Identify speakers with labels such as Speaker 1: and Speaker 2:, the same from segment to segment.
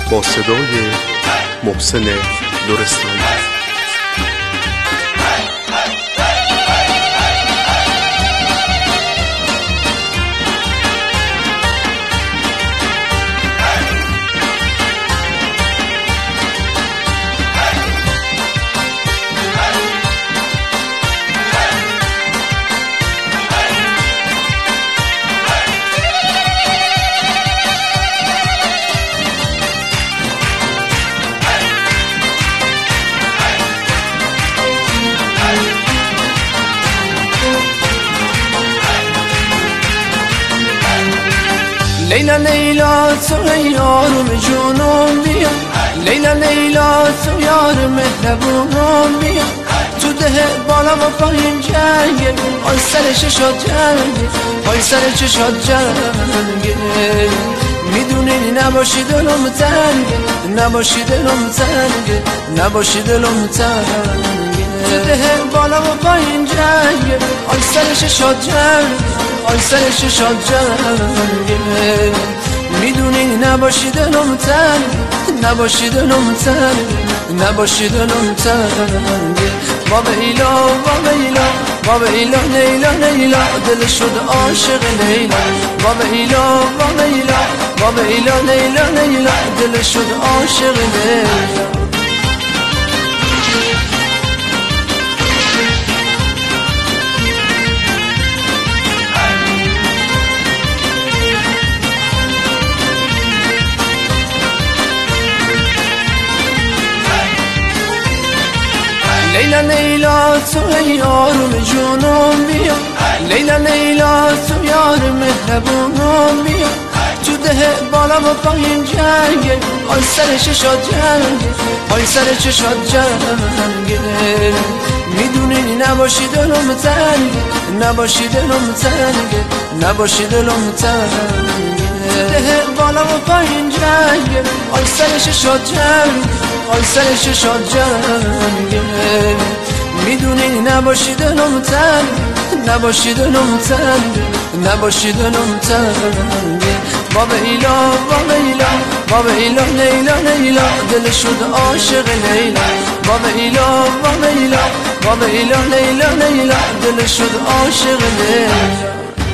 Speaker 1: با صدای محسن لرستانی.
Speaker 2: لیلا لیلا تو یارم جونم بیا، لیلا لیلا تو یار مهربونم بیا، تو ده بالا و پایین جنگه، آی سر چشات جنگه، آی سر چشات جنگه، میدونی نباشی دلم تنگه، نباشی دلم تنگه، نباشی دلم تنگه، تو ده بالا و پایین جنگه، آی سر چشات جنگه، آی سر چشات جنگه، میدونی نباشی دلم تنگه، نباشی دلم تنگه، نباشی دلم تنگه، با بیلا با بیلا با بیلا لیلا لیلا دل شد عاشق لیلا، با بیلا با بیلا با بیلا لیلا لیلا دل شد عاشق لیلا. لیلا لیلا تو یارم جونم بیا، لیلا لیلا تو یار مهربونم بیا، تو ده بالا و پایین جنگه، آی سر چشات جنگه، آی سر چشات جنگه، میدونی نباشی دلم تنگه، نباشی دلم تنگه، نباشی دلم تنگه، ده بالا و پایین جنگه، آی سر چشات جنگه، آی سر چشات جنگه، میدونی نباشی دلم تنگه، نباشی دلم تنگه، نباشی دلم تنگه، با بیلا با بیلا با بیلا لیلا لیلا دل شد عاشق لیلا، با بیلا با بیلا با بیلا لیلا لیلا دل شد عاشق لیلا.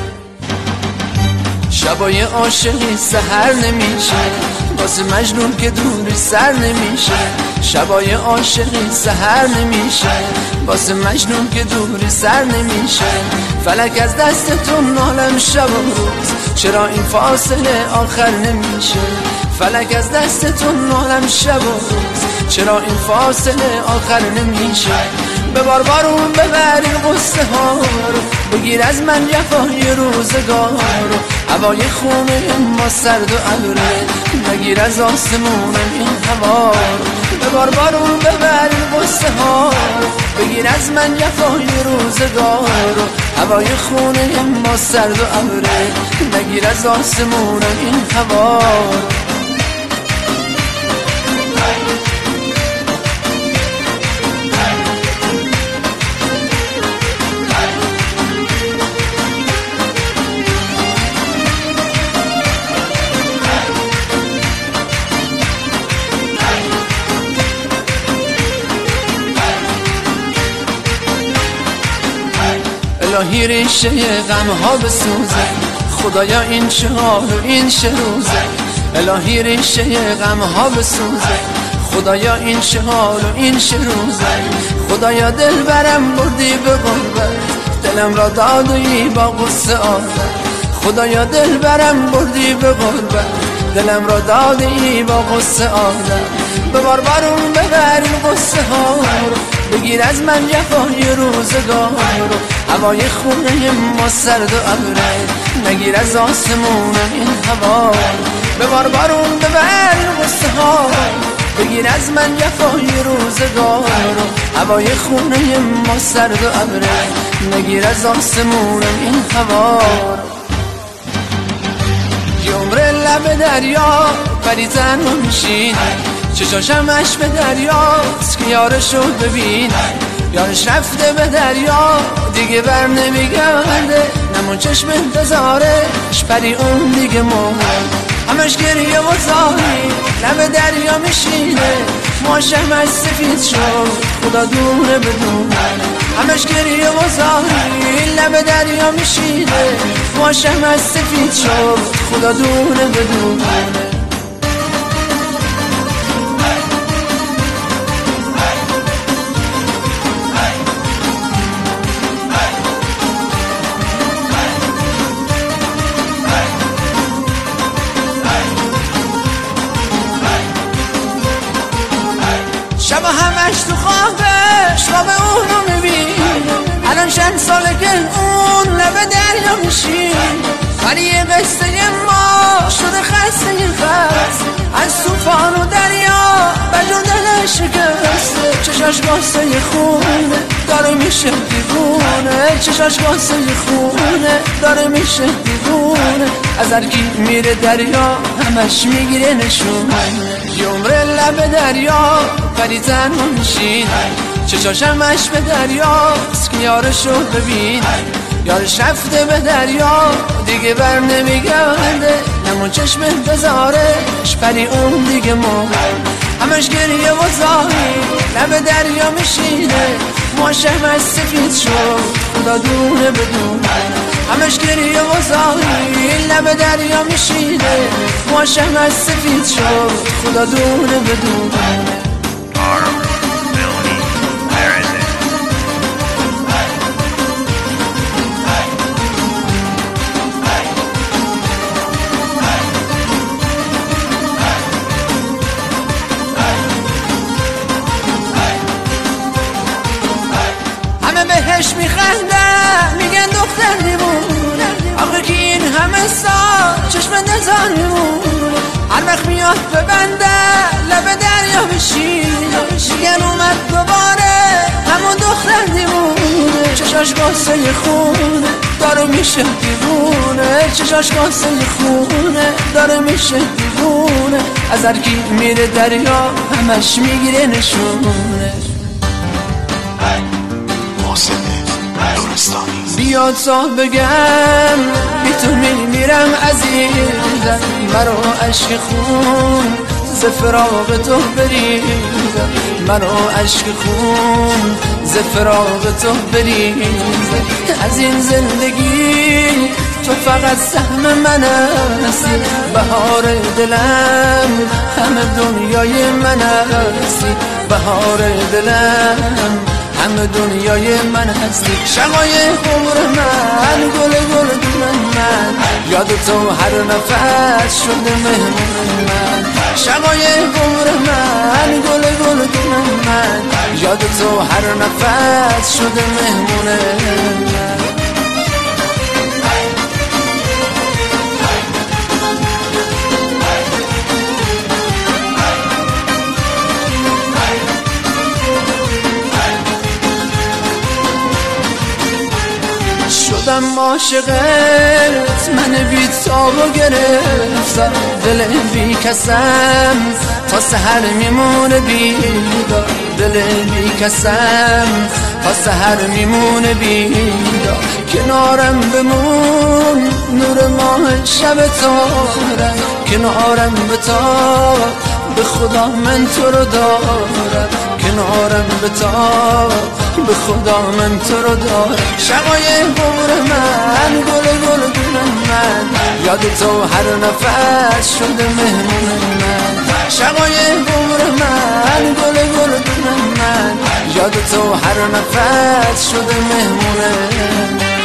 Speaker 2: شبای عاشقی سحر نمیشه، واسه مجنون که دوری سر نمیشه، شبای عاشقی سحر نمیشه، واسه مجنون که دوری سر نمیشه، فلک از دستتون عالم شب و روز، چرا این فاصله آخر نمیشه، فلک از دستتون عالم شب و روز، چرا این فاصله آخر نمیشه، ببار بارون ببری قصه ها رو، بگیر از من جفای روزگار رو، هوای خونه ما سرد و ابره، نگیر از آسمون این هوا رو، ببار بارون ببری قصه ها رو، بگیر از من جفای روزگار رو، هوای خونه ما سرد و ابره، نگیر از آسمون این هوا رو. الهی ریشه غم ها بسوزه، خدایا این چه حال و این چه روزه، الهی ریشه غم ها بسوزه، خدایا این چه حال و این چه روزه، خدایا دل برم بردی به غربت، دلم را دادی با غصه آزد، خدایا دل برم بردی به غربت، دلم را دادی با غصه آزد، ببار بارون ببری غصه ها رو، بگیر از من جفای روزگار رو، هوای خونه ما سرد و ابره، نگیر از آسمون این هوا رو، ببار بارون ببری غصه ها رو، بگیر از من جفای روزگار رو، هوای خونه ما سرد و ابره، نگیر از آسمون این هوا رو. یه عمر لب دریا پری تنها میشین، چشاشم اش به دریاست که یارشو ببین، یارش رفته به دریا دیگه بر نمیگرده، نمون چشم انتظارش پری اون دیگه مرد، همش گریه و زاری لب دریا میشینه ماشم از سفید شد خدا دونه بدونه همش گریه و زاری لب دریا میشینه ماشم از سفید شد خدا دونه بدونه شب همش تو خوابش خواب اونو میبین الان چند ساله که اون لب دریا میشین ولی یه قصه ما شده خسته خست از توفان و دریا بجون دلش شکسته چشاش قصه خونه داره میشه دیوونه چشاش قصه خونه داره میشه دیوونه از هرکی میره دریا همش میگیره نشونه یه عمر لب دریا ولی تنها میشین چشاش همش به دریاست که یارشو ببین یارش رفته به دریا دیگه بر نمیگرده همون چشم بذارش ولی اون دیگه مرد همش گریه و زاری لب دریا میشینه ماشم از سفید شد خدا دونه بدونه همش گریه و زاری لب دریا میشینه ماشم از سفید شد خدا دونه بدونه بهش میخندن میگن دختر دیوونه آخه که این همه سال چشم نزار میمونه هر وقت میاد ببنده لب دریا بشینه میگن اومد دوباره همون دختر دیوونه چشاش قصه خونه داره میشه دیوونه چشاش قصه خونه داره میشه دیوونه از هرکی میره دریا همش میگیره نشونه بیاد تا بگم بی تو میمیرم عزیزم مرا عشق خون ز فراق تو بریزم مرا عشق خون ز فراق تو بریزم از این زندگی تو فقط سهم من هستی بهار دلم همه دنیای من هستی بهار دلم همه دنیای من هستی شمای عمر من گل گل دلم من یاد تو هر نفس شده مهمون من شمای عمر من گل گل دلم من یاد تو هر نفس شده مهمون من شدم عاشقت من بی تابو گرفتم دل بی کسم تا سحر میمونه بیدار دل بی کسم تا سحر میمونه بیدار کنارم بمون نور ماه شب تارم کنارم بتا به خدا من تو رو دارم کنارم بتا به خدا من تو رو دارم شقای عمر من گل گل دلم من یاد تو هر نفس شده مهمون من شقای عمر من گل گل دلم من یاد تو هر نفس شده مهمون من